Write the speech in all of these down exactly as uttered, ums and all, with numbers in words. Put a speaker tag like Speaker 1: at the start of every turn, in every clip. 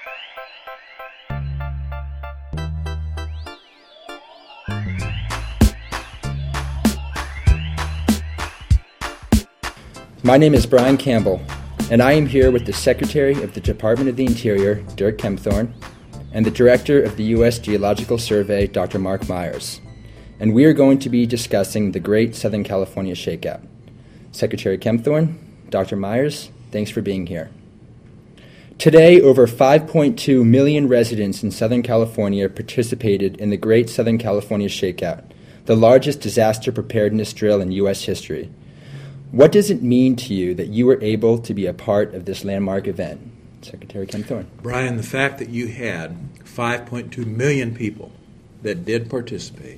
Speaker 1: My name is Brian Campbell, and I am here with the Secretary of the Department of the Interior, Dirk Kempthorne, and the Director of the U S Geological Survey, Doctor Mark Myers. And we are going to be discussing the Great Southern California Shakeout. Secretary Kempthorne, Doctor Myers, thanks for being here. Today, over five point two million residents in Southern California participated in the Great Southern California Shakeout, the largest disaster preparedness drill in U S history. What does it mean to you that you were able to be a part of this landmark event? Secretary Kempthorne.
Speaker 2: Brian, the fact that you had five point two million people that did participate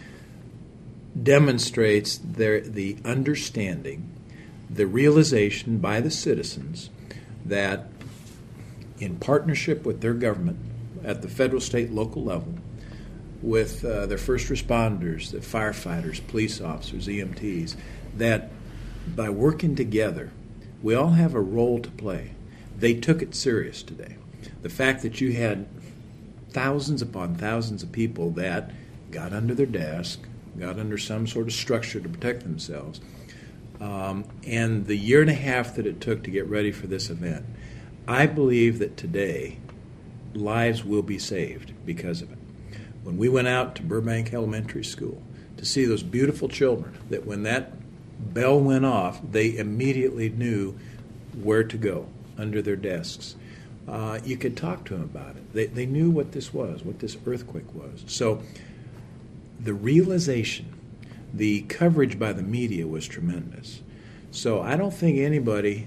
Speaker 2: demonstrates their, the understanding, the realization by the citizens that in partnership with their government at the federal, state, local level, with uh, their first responders, the firefighters, police officers, E M Ts, that by working together, we all have a role to play. They took it serious today. The fact that you had thousands upon thousands of people that got under their desk, got under some sort of structure to protect themselves, um, and the year and a half that it took to get ready for this event, I believe that today lives will be saved because of it. When we went out to Burbank Elementary School to see those beautiful children, that when that bell went off, they immediately knew where to go under their desks. Uh, you could talk to them about it. They, they knew what this was, what this earthquake was. So the realization, the coverage by the media was tremendous. So I don't think anybody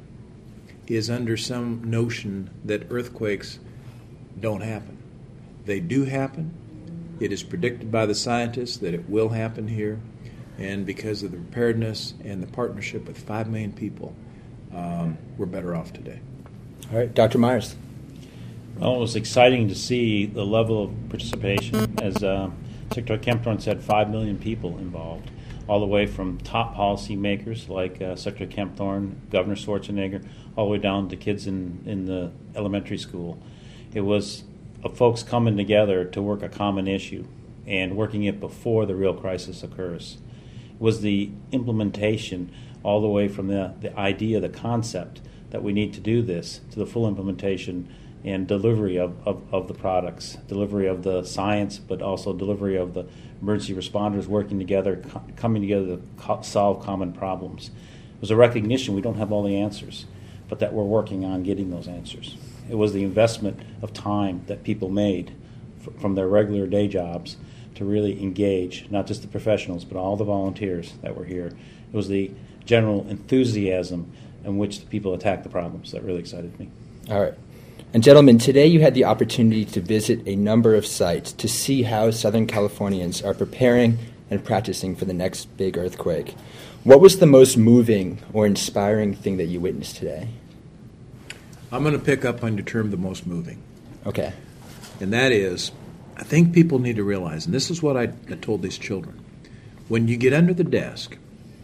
Speaker 2: is under some notion that earthquakes don't happen. They do happen. It is predicted by the scientists that it will happen here. And because of the preparedness and the partnership with five million people, um, we're better off today.
Speaker 1: All right, Doctor Myers.
Speaker 3: Well, it was exciting to see the level of participation. As uh, Secretary Kempthorne said, five million people involved, all the way from top policymakers like uh, Secretary Kempthorne, Governor Schwarzenegger, all the way down to kids in, in the elementary school. It was uh, folks coming together to work a common issue and working it before the real crisis occurs. Was the implementation all the way from the, the idea, the concept that we need to do this, to the full implementation and delivery of, of, of the products, delivery of the science, but also delivery of the emergency responders working together, co- coming together to co- solve common problems. It was a recognition we don't have all the answers, but that we're working on getting those answers. It was the investment of time that people made f- from their regular day jobs to really engage, not just the professionals, but all the volunteers that were here. It was the general enthusiasm in which the people attacked the problems that really excited me.
Speaker 1: All right. And gentlemen, today you had the opportunity to visit a number of sites to see how Southern Californians are preparing and practicing for the next big earthquake. What was the most moving or inspiring thing that you witnessed today?
Speaker 2: I'm going to pick up on your term, the most moving.
Speaker 1: Okay.
Speaker 2: And that is, I think people need to realize, and this is what I, I told these children, when you get under the desk,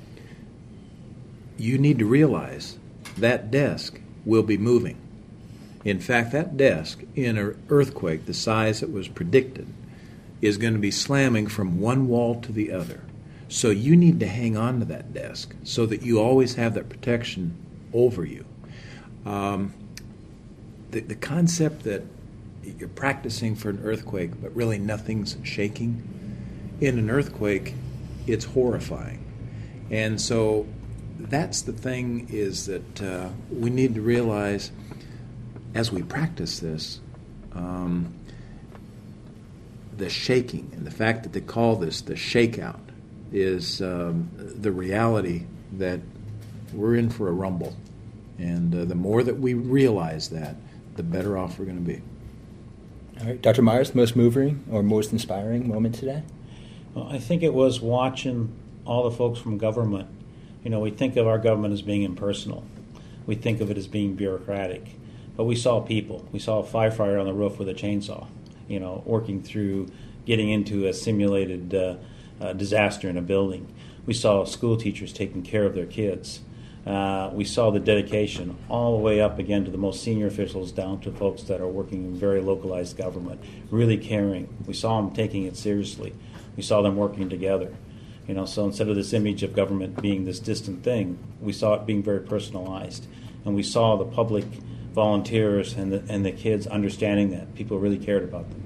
Speaker 2: you need to realize that desk will be moving. In fact, that desk in an earthquake the size that was predicted is going to be slamming from one wall to the other. So you need to hang on to that desk so that you always have that protection over you. Um, the, the concept that you're practicing for an earthquake, but really nothing's shaking. In an earthquake, it's horrifying. And so that's the thing, is that uh, we need to realize as we practice this, um, the shaking and the fact that they call this the shakeout is um, the reality that we're in for a rumble. And uh, the more that we realize that, the better off we're going to be.
Speaker 1: All right, Doctor Myers, most moving or most inspiring moment today?
Speaker 3: Well, I think it was watching all the folks from government. You know, we think of our government as being impersonal. We think of it as being bureaucratic. But we saw people. We saw a firefighter on the roof with a chainsaw, you know, working through getting into a simulated uh, uh, disaster in a building. We saw school teachers taking care of their kids. Uh, we saw the dedication all the way up again to the most senior officials down to folks that are working in very localized government, really caring. We saw them taking it seriously. We saw them working together. You know, so instead of this image of government being this distant thing, we saw it being very personalized. And we saw the public volunteers and the, and the kids understanding that people really cared about them.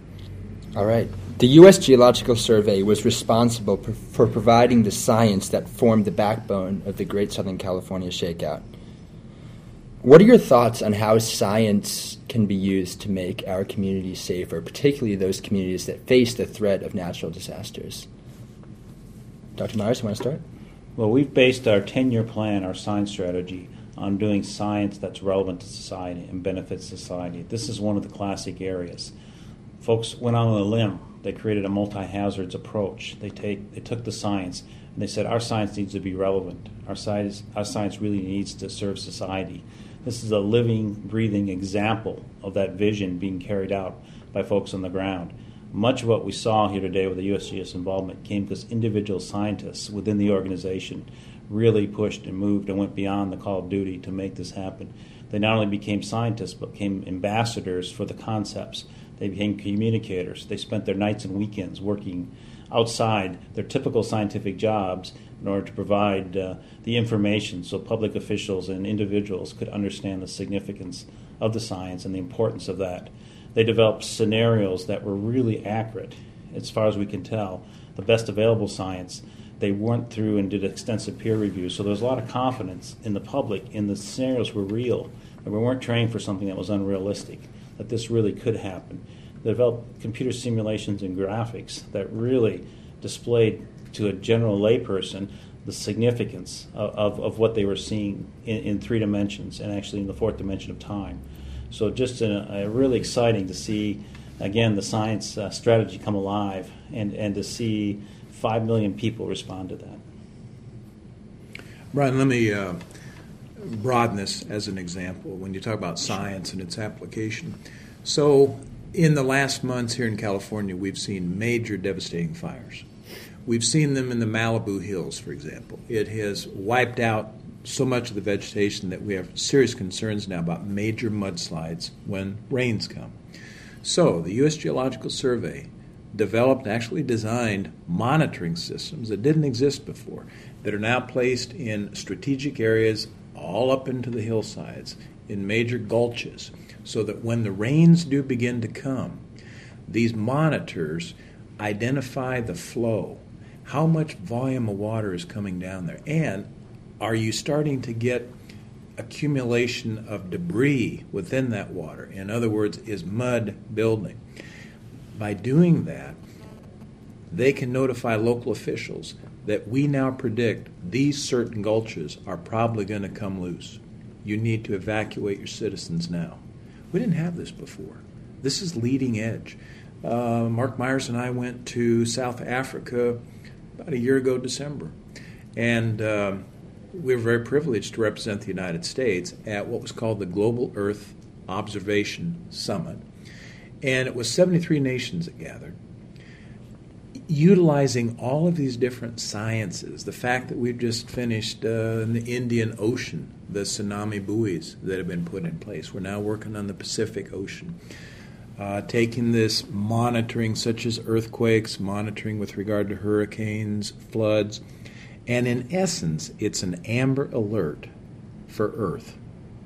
Speaker 1: All right. The U S Geological Survey was responsible for, for providing the science that formed the backbone of the Great Southern California Shakeout. What are your thoughts on how science can be used to make our communities safer, particularly those communities that face the threat of natural disasters? Doctor Myers, you want to start?
Speaker 3: Well, we've based our ten-year plan, our science strategy, on doing science that's relevant to society and benefits society. This is one of the classic areas. Folks went out on a limb. They created a multi-hazards approach. They take they took the science and they said our science needs to be relevant. Our science our science really needs to serve society. This is a living, breathing example of that vision being carried out by folks on the ground. Much of what we saw here today with the U S G S involvement came because individual scientists within the organization really pushed and moved and went beyond the call of duty to make this happen. They not only became scientists but became ambassadors for the concepts. They became communicators. They spent their nights and weekends working outside their typical scientific jobs in order to provide uh, the information so public officials and individuals could understand the significance of the science and the importance of that. They developed scenarios that were really accurate, as far as we can tell, the best available science. They went through and did extensive peer reviews, so there was a lot of confidence in the public in the scenarios were real, and we weren't trained for something that was unrealistic, that this really could happen. They developed computer simulations and graphics that really displayed to a general layperson the significance of, of, of what they were seeing in, in three dimensions and actually in the fourth dimension of time. So just a, a really exciting to see, again, the science uh, strategy come alive and, and to see five million people respond to that.
Speaker 2: Brian, let me uh, broaden this as an example when you talk about science and its application. So in the last months here in California, we've seen major devastating fires. We've seen them in the Malibu Hills, for example. It has wiped out so much of the vegetation that we have serious concerns now about major mudslides when rains come. So the U S Geological Survey developed, actually designed monitoring systems that didn't exist before, that are now placed in strategic areas all up into the hillsides, in major gulches, so that when the rains do begin to come, these monitors identify the flow, how much volume of water is coming down there, and are you starting to get accumulation of debris within that water? In other words, is mud building? By doing that, they can notify local officials that we now predict these certain gulches are probably going to come loose. You need to evacuate your citizens now. We didn't have this before. This is leading edge. Uh, Mark Myers and I went to South Africa about a year ago, December, and uh, we were very privileged to represent the United States at what was called the Global Earth Observation Summit. And it was seventy-three nations that gathered, utilizing all of these different sciences. The fact that we've just finished uh, in the Indian Ocean, the tsunami buoys that have been put in place. We're now working on the Pacific Ocean. Uh, taking this monitoring, such as earthquakes, monitoring with regard to hurricanes, floods, and in essence, it's an amber alert for Earth.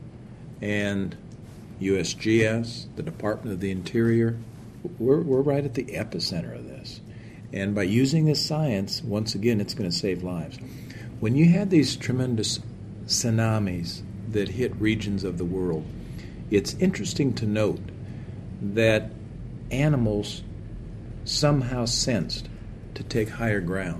Speaker 2: And U S G S, the Department of the Interior, we're, we're right at the epicenter of this. And by using this science, once again, it's going to save lives. When you had these tremendous tsunamis that hit regions of the world, it's interesting to note that animals somehow sensed to take higher ground.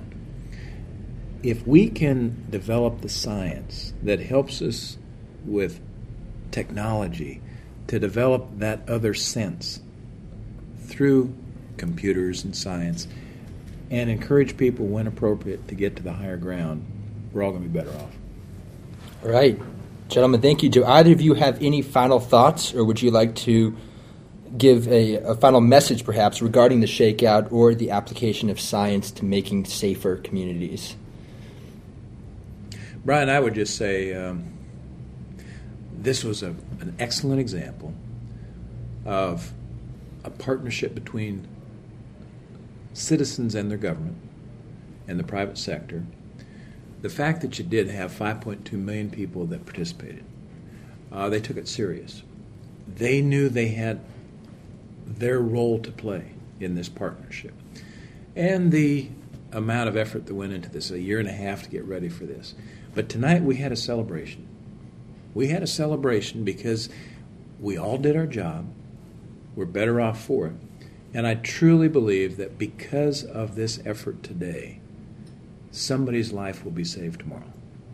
Speaker 2: If we can develop the science that helps us with technology to develop that other sense through computers and science and encourage people when appropriate to get to the higher ground, we're all going to be better off.
Speaker 1: All right. Gentlemen, thank you. Do either of you have any final thoughts, or would you like to give a, a final message, perhaps, regarding the shakeout or the application of science to making safer communities?
Speaker 2: Brian, I would just say um, this was a, an excellent example of a partnership between citizens and their government and the private sector. The fact that you did have five point two million people that participated, uh, they took it serious. They knew they had their role to play in this partnership. And the amount of effort that went into this, a year and a half to get ready for this. But tonight we had a celebration. We had a celebration because we all did our job. We're better off for it. And I truly believe that because of this effort today, somebody's life will be saved tomorrow.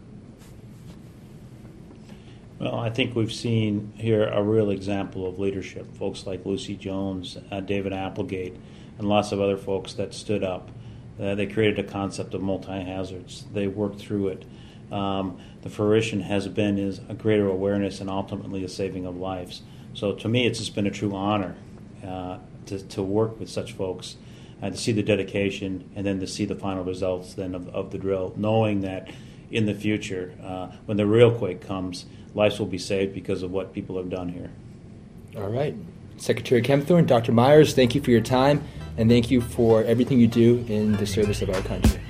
Speaker 3: Well, I think we've seen here a real example of leadership. Folks like Lucy Jones, uh, David Applegate, and lots of other folks that stood up. Uh, they created a concept of multi-hazards. They worked through it. Um, the fruition has been is a greater awareness and ultimately a saving of lives. So to me, it's just been a true honor uh, to, to work with such folks, uh, to see the dedication, and then to see the final results then of, of the drill, knowing that in the future, uh, when the real quake comes, lives will be saved because of what people have done here.
Speaker 1: All right. Secretary Kempthorne, Doctor Myers, thank you for your time, and thank you for everything you do in the service of our country.